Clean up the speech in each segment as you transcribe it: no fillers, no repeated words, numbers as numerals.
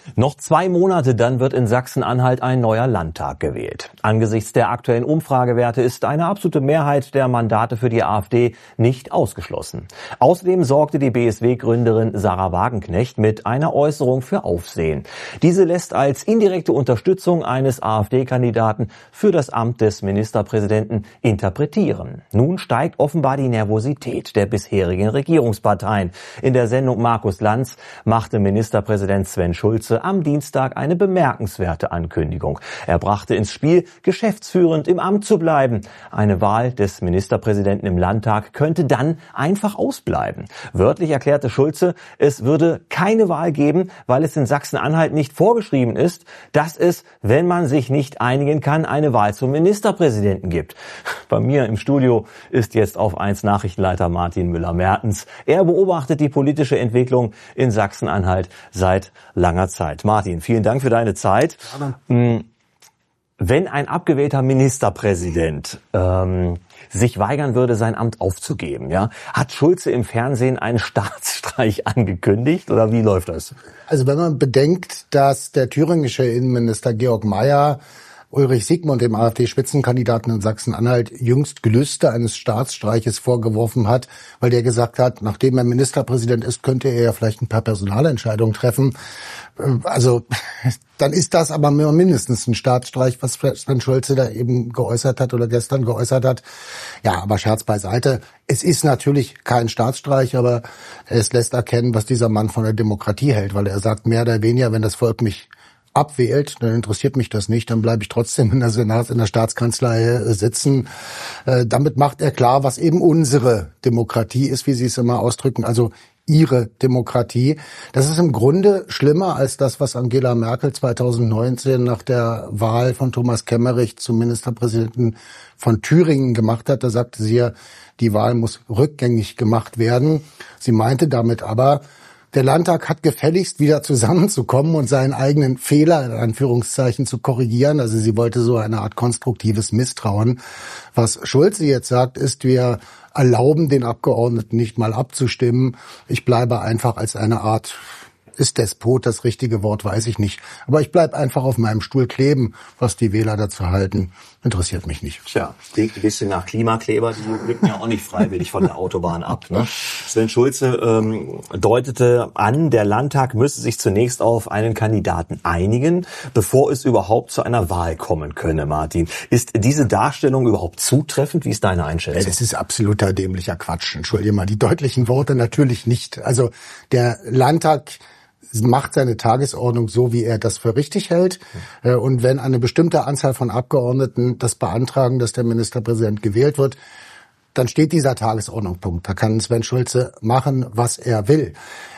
Noch 2 Monate, dann wird in Sachsen-Anhalt ein neuer Landtag gewählt. Angesichts der aktuellen Umfragewerte ist eine absolute Mehrheit der Mandate für die AfD nicht ausgeschlossen. Außerdem sorgte die BSW-Gründerin Sahra Wagenknecht mit einer Äußerung für Aufsehen. Diese lässt als indirekte Unterstützung eines AfD-Kandidaten für das Amt des Ministerpräsidenten interpretieren. Nun steigt offenbar die Nervosität der bisherigen Regierungsparteien. In der Sendung Markus Lanz machte Ministerpräsident Sven Schulze am Dienstag eine bemerkenswerte Ankündigung. Er brachte ins Spiel, geschäftsführend im Amt zu bleiben. Eine Wahl des Ministerpräsidenten im Landtag könnte dann einfach ausbleiben. Wörtlich erklärte Schulze, es würde keine Wahl geben, weil es in Sachsen-Anhalt nicht vorgeschrieben ist, dass es, wenn man sich nicht einigen kann, eine Wahl zum Ministerpräsidenten gibt. Bei mir im Studio ist jetzt auf 1 Nachrichtenleiter Martin Müller-Mertens. Er beobachtet die politische Entwicklung in Sachsen-Anhalt seit langer Zeit. Martin, vielen Dank für deine Zeit. Wenn ein abgewählter Ministerpräsident sich weigern würde, sein Amt aufzugeben, ja, hat Schulze im Fernsehen einen Staatsstreich angekündigt oder wie läuft das? Also wenn man bedenkt, dass der thüringische Innenminister Georg Mayer Ulrich Siegmund, dem AfD-Spitzenkandidaten in Sachsen-Anhalt, jüngst Gelüste eines Staatsstreiches vorgeworfen hat, weil der gesagt hat, nachdem er Ministerpräsident ist, könnte er ja vielleicht ein paar Personalentscheidungen treffen. Also dann ist das aber mindestens ein Staatsstreich, was Sven Schulze da eben geäußert hat oder gestern geäußert hat. Ja, aber Scherz beiseite. Es ist natürlich kein Staatsstreich, aber es lässt erkennen, was dieser Mann von der Demokratie hält, weil er sagt, mehr oder weniger, wenn das Volk mich abwählt, dann interessiert mich das nicht, dann bleibe ich trotzdem in der Staatskanzlei sitzen. Damit macht er klar, was eben unsere Demokratie ist, wie Sie es immer ausdrücken, also ihre Demokratie. Das ist im Grunde schlimmer als das, was Angela Merkel 2019 nach der Wahl von Thomas Kemmerich zum Ministerpräsidenten von Thüringen gemacht hat. Da sagte sie ja, die Wahl muss rückgängig gemacht werden. Sie meinte damit aber, der Landtag hat gefälligst wieder zusammenzukommen und seinen eigenen Fehler in Anführungszeichen zu korrigieren. Also sie wollte so eine Art konstruktives Misstrauen. Was Schulze jetzt sagt, ist, wir erlauben den Abgeordneten nicht mal abzustimmen. Ich bleibe einfach als eine Art, ist Despot das richtige Wort, weiß ich nicht. Aber ich bleibe einfach auf meinem Stuhl kleben. Was die Wähler dazu halten, interessiert mich nicht. Tja, klingt ein bisschen nach Klimakleber, die rücken ja auch nicht freiwillig von der Autobahn ab. Ne? Sven Schulze deutete an, der Landtag müsse sich zunächst auf einen Kandidaten einigen, bevor es überhaupt zu einer Wahl kommen könne, Martin. Ist diese Darstellung überhaupt zutreffend? Wie ist deine Einschätzung? Das ist absoluter dämlicher Quatsch. Entschuldige mal, die deutlichen Worte natürlich nicht. Also der Landtag macht seine Tagesordnung so, wie er das für richtig hält. Und wenn eine bestimmte Anzahl von Abgeordneten das beantragen, dass der Ministerpräsident gewählt wird, dann steht dieser Tagesordnungspunkt. Da kann Sven Schulze machen, was er will.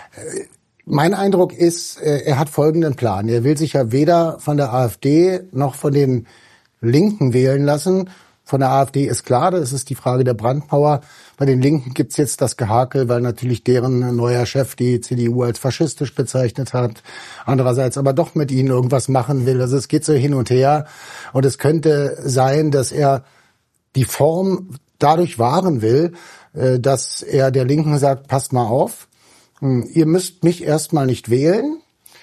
Mein Eindruck ist, er hat folgenden Plan. Er will sich ja weder von der AfD noch von den Linken wählen lassen. Von der AfD ist klar, das ist die Frage der Brandmauer. Bei den Linken gibt's jetzt das Gehakel, weil natürlich deren neuer Chef die CDU als faschistisch bezeichnet hat, andererseits aber doch mit ihnen irgendwas machen will. Also es geht so hin und her. Und es könnte sein, dass er die Form dadurch wahren will, dass er der Linken sagt, passt mal auf, ihr müsst mich erstmal nicht wählen,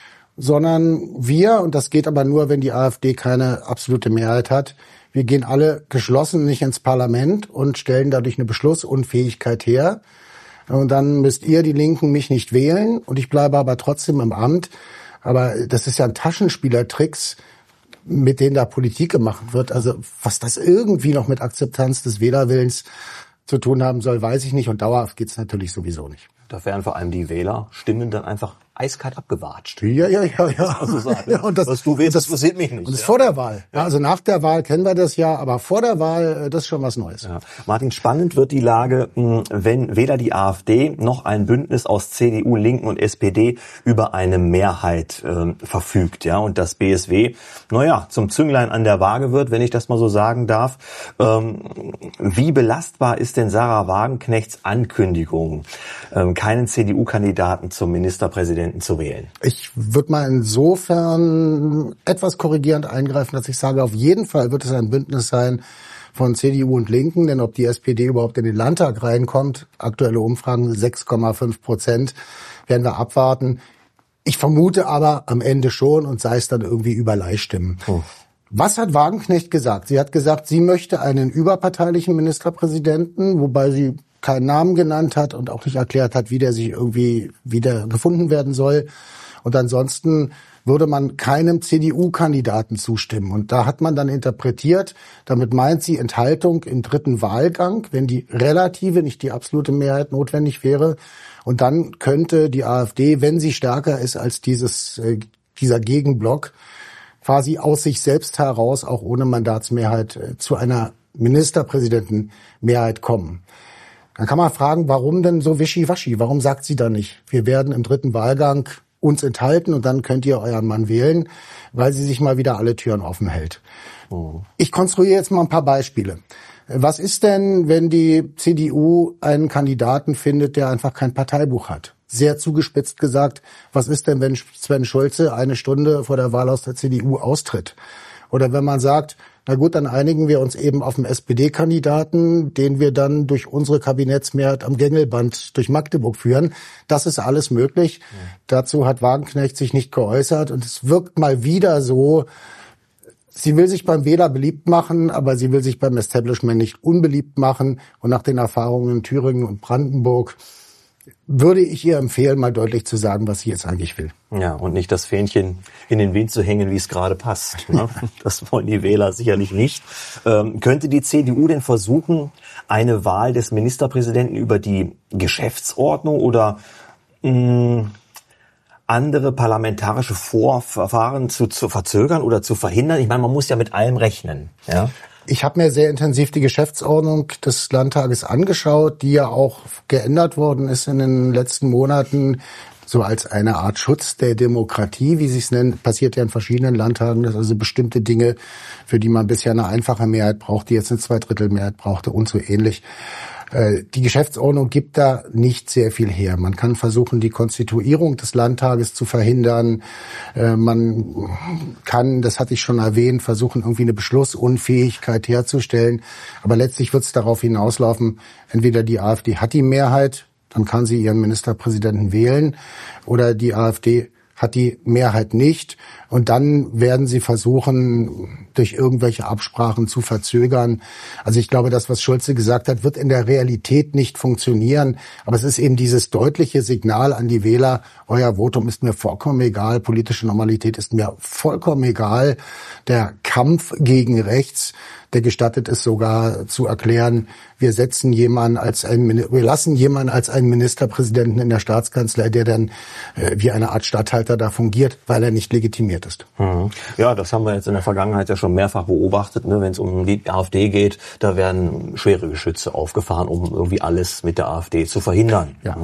sondern wir, und das geht aber nur, wenn die AfD keine absolute Mehrheit hat, wir gehen alle geschlossen nicht ins Parlament und stellen dadurch eine Beschlussunfähigkeit her. Und dann müsst ihr, die Linken, mich nicht wählen und ich bleibe aber trotzdem im Amt. Aber das ist ja ein Taschenspielertricks, mit denen da Politik gemacht wird. Also was das irgendwie noch mit Akzeptanz des Wählerwillens zu tun haben soll, weiß ich nicht. Und dauerhaft geht's natürlich sowieso nicht. Da werden vor allem die Wählerstimmen dann einfach eiskalt abgewatscht. Ja. Also sagen, ja, und das, was du willst, das interessiert mich nicht. Und das vor der Wahl. Ja, also nach der Wahl kennen wir das ja, aber vor der Wahl, das ist schon was Neues. Ja. Martin, spannend wird die Lage, wenn weder die AfD noch ein Bündnis aus CDU, Linken und SPD über eine Mehrheit verfügt, ja, und das BSW, zum Zünglein an der Waage wird, wenn ich das mal so sagen darf. Wie belastbar ist denn Sahra Wagenknechts Ankündigung, keinen CDU-Kandidaten zum Ministerpräsidenten zu wählen? Ich würde mal insofern etwas korrigierend eingreifen, dass ich sage, auf jeden Fall wird es ein Bündnis sein von CDU und Linken, denn ob die SPD überhaupt in den Landtag reinkommt, aktuelle Umfragen 6,5%, werden wir abwarten. Ich vermute aber am Ende schon und sei es dann irgendwie über Leihstimmen. Was hat Wagenknecht gesagt? Sie hat gesagt, sie möchte einen überparteilichen Ministerpräsidenten, wobei sie keinen Namen genannt hat und auch nicht erklärt hat, wie der sich irgendwie wieder gefunden werden soll. Und ansonsten würde man keinem CDU-Kandidaten zustimmen. Und da hat man dann interpretiert, damit meint sie Enthaltung im dritten Wahlgang, wenn die relative, nicht die absolute Mehrheit notwendig wäre. Und dann könnte die AfD, wenn sie stärker ist als dieser Gegenblock, quasi aus sich selbst heraus, auch ohne Mandatsmehrheit, zu einer Ministerpräsidentenmehrheit kommen. Dann kann man fragen, warum denn so wischiwaschi? Warum sagt sie da nicht, wir werden im dritten Wahlgang uns enthalten und dann könnt ihr euren Mann wählen, weil sie sich mal wieder alle Türen offen hält. Ich konstruiere jetzt mal ein paar Beispiele. Was ist denn, wenn die CDU einen Kandidaten findet, der einfach kein Parteibuch hat? Sehr zugespitzt gesagt, was ist denn, wenn Sven Schulze eine Stunde vor der Wahl aus der CDU austritt? Oder wenn man sagt, na gut, dann einigen wir uns eben auf einen SPD-Kandidaten, den wir dann durch unsere Kabinettsmehrheit am Gängelband durch Magdeburg führen. Das ist alles möglich. Dazu hat Wagenknecht sich nicht geäußert. Und es wirkt mal wieder so, sie will sich beim Wähler beliebt machen, aber sie will sich beim Establishment nicht unbeliebt machen. Und nach den Erfahrungen in Thüringen und Brandenburg würde ich ihr empfehlen, mal deutlich zu sagen, was sie jetzt eigentlich will. Ja, und nicht das Fähnchen in den Wind zu hängen, wie es gerade passt. Ne? Das wollen die Wähler sicherlich nicht. Könnte die CDU denn versuchen, eine Wahl des Ministerpräsidenten über die Geschäftsordnung oder andere parlamentarische Vorverfahren zu verzögern oder zu verhindern? Ich meine, man muss ja mit allem rechnen. Ja? Ich habe mir sehr intensiv die Geschäftsordnung des Landtages angeschaut, die ja auch geändert worden ist in den letzten Monaten, so als eine Art Schutz der Demokratie, wie sie es nennen. Passiert ja in verschiedenen Landtagen, dass also bestimmte Dinge, für die man bisher eine einfache Mehrheit braucht, die jetzt eine Zweidrittelmehrheit brauchte und so ähnlich. Die Geschäftsordnung gibt da nicht sehr viel her. Man kann versuchen, die Konstituierung des Landtages zu verhindern. Man kann, das hatte ich schon erwähnt, versuchen, irgendwie eine Beschlussunfähigkeit herzustellen. Aber letztlich wird es darauf hinauslaufen, entweder die AfD hat die Mehrheit, dann kann sie ihren Ministerpräsidenten wählen, oder die AfD hat die Mehrheit nicht. Und dann werden sie versuchen, durch irgendwelche Absprachen zu verzögern. Also ich glaube, das, was Schulze gesagt hat, wird in der Realität nicht funktionieren. Aber es ist eben dieses deutliche Signal an die Wähler, euer Votum ist mir vollkommen egal, politische Normalität ist mir vollkommen egal. Der Kampf gegen rechts, der gestattet es sogar zu erklären, wir lassen jemanden als einen Ministerpräsidenten in der Staatskanzlei, der dann wie eine Art Statthalter da fungiert, weil er nicht legitimiert ist. Ja, das haben wir jetzt in der Vergangenheit ja schon mehrfach beobachtet, ne? Wenn es um die AfD geht, da werden schwere Geschütze aufgefahren, um irgendwie alles mit der AfD zu verhindern. Ja.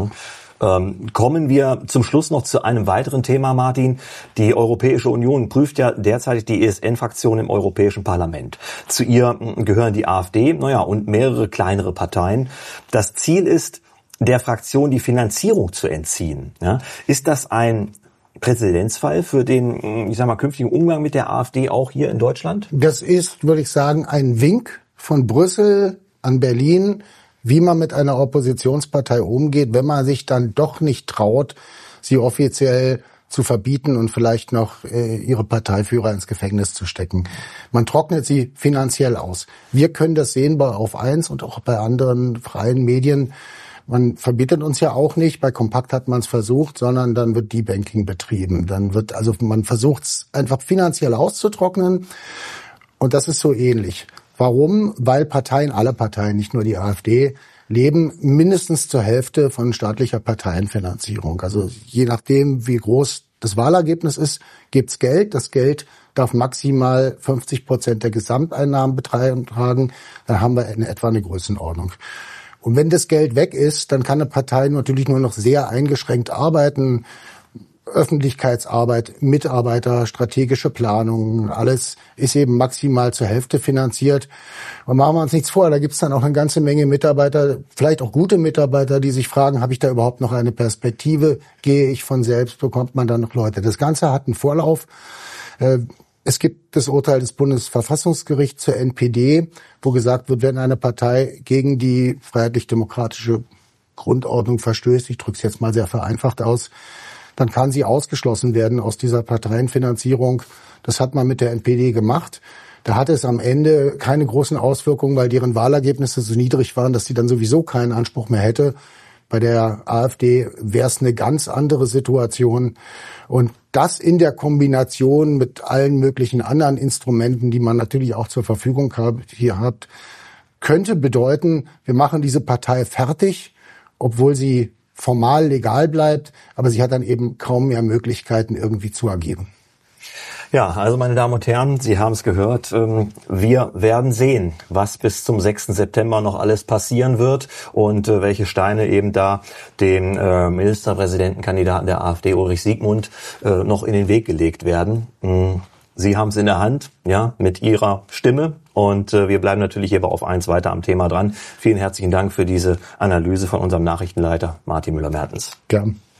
Kommen wir zum Schluss noch zu einem weiteren Thema, Martin. Die Europäische Union prüft ja derzeit die ESN-Fraktion im Europäischen Parlament. Zu ihr gehören die AfD, und mehrere kleinere Parteien. Das Ziel ist, der Fraktion die Finanzierung zu entziehen. Ja? Ist das ein Präzedenzfall für den, künftigen Umgang mit der AfD auch hier in Deutschland? Das ist, würde ich sagen, ein Wink von Brüssel an Berlin, wie man mit einer Oppositionspartei umgeht, wenn man sich dann doch nicht traut, sie offiziell zu verbieten und vielleicht noch ihre Parteiführer ins Gefängnis zu stecken. Man trocknet sie finanziell aus. Wir können das sehen bei Auf 1 und auch bei anderen freien Medien. Man verbietet uns ja auch nicht, bei Kompakt hat man es versucht, sondern dann wird Debanking betrieben. Man versucht es einfach finanziell auszutrocknen und das ist so ähnlich. Warum? Weil alle Parteien, nicht nur die AfD, leben mindestens zur Hälfte von staatlicher Parteienfinanzierung. Also je nachdem, wie groß das Wahlergebnis ist, gibt's Geld. Das Geld darf maximal 50% der Gesamteinnahmen betragen. Dann haben wir in etwa eine Größenordnung. Und wenn das Geld weg ist, dann kann eine Partei natürlich nur noch sehr eingeschränkt arbeiten. Öffentlichkeitsarbeit, Mitarbeiter, strategische Planung, alles ist eben maximal zur Hälfte finanziert. Und machen wir uns nichts vor, da gibt's dann auch eine ganze Menge Mitarbeiter, vielleicht auch gute Mitarbeiter, die sich fragen, habe ich da überhaupt noch eine Perspektive? Gehe ich von selbst, bekommt man dann noch Leute? Das Ganze hat einen Vorlauf. Es gibt das Urteil des Bundesverfassungsgerichts zur NPD, wo gesagt wird, wenn eine Partei gegen die freiheitlich-demokratische Grundordnung verstößt, ich drücke es jetzt mal sehr vereinfacht aus, dann kann sie ausgeschlossen werden aus dieser Parteienfinanzierung. Das hat man mit der NPD gemacht. Da hatte es am Ende keine großen Auswirkungen, weil deren Wahlergebnisse so niedrig waren, dass sie dann sowieso keinen Anspruch mehr hätte. Bei der AfD wäre es eine ganz andere Situation. Und das in der Kombination mit allen möglichen anderen Instrumenten, die man natürlich auch zur Verfügung hat, könnte bedeuten, wir machen diese Partei fertig, obwohl sie formal legal bleibt, aber sie hat dann eben kaum mehr Möglichkeiten, irgendwie zu agieren. Ja, also meine Damen und Herren, Sie haben es gehört, wir werden sehen, was bis zum 6. September noch alles passieren wird und welche Steine eben da dem Ministerpräsidentenkandidaten der AfD, Ulrich Siegmund, noch in den Weg gelegt werden. Sie haben es in der Hand, ja, mit Ihrer Stimme. Und wir bleiben natürlich hier bei Auf 1 weiter am Thema dran. Vielen herzlichen Dank für diese Analyse von unserem Nachrichtenleiter Martin Müller-Mertens. Gern.